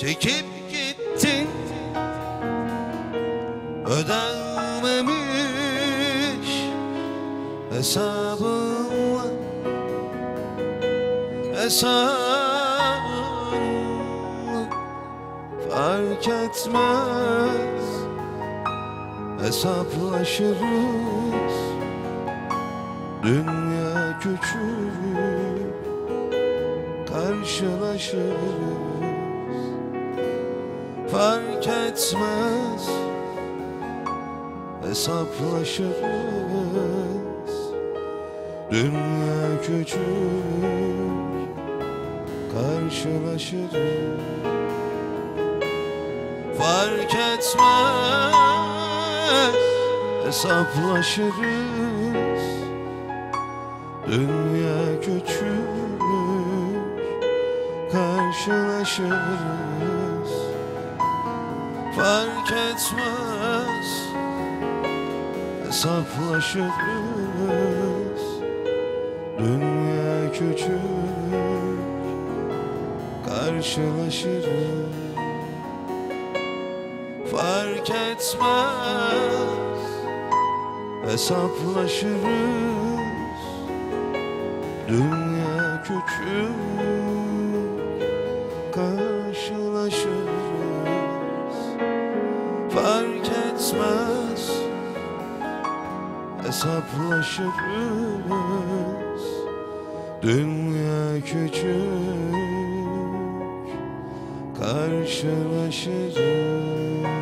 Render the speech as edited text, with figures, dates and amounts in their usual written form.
Çekip gittin, ödenmemiş hesabım var, hesabım var. Fark etmez, hesaplaşırız. Dünya küçük, karşılaşırız. Fark etmez, hesaplaşırız. Dünya küçük, karşılaşırız. Fark etmez, hesaplaşırız. Dünya küçük, karşılaşırız. Fark etmez, hesaplaşırız. Dünya küçük, karşılaşırız. Fark etmez, hesaplaşırız. Dünya küçük, karşılaşırız. Fark etmez, hesaplaşırız. Dünya küçük, karşılaşırız.